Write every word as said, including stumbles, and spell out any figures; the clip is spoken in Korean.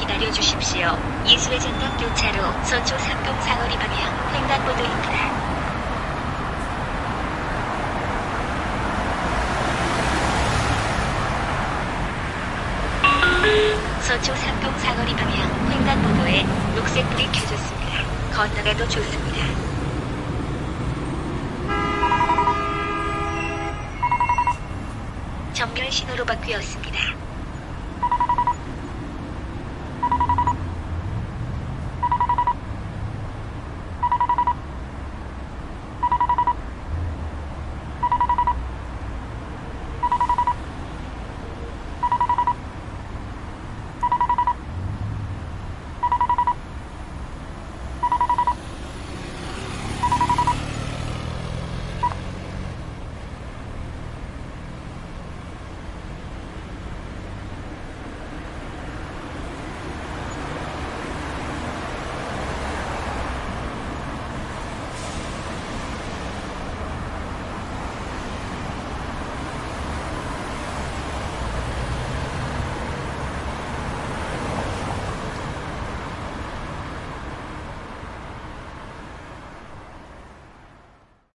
기다려 주십시오. 이수회전역 교차로 서초 상동 사거리 방향 횡단보도입니다. 서초 상동 사거리 방향 횡단보도에 녹색불이 켜졌습니다. 건너가도 좋습니다. 정면 신호로 바뀌었습니다.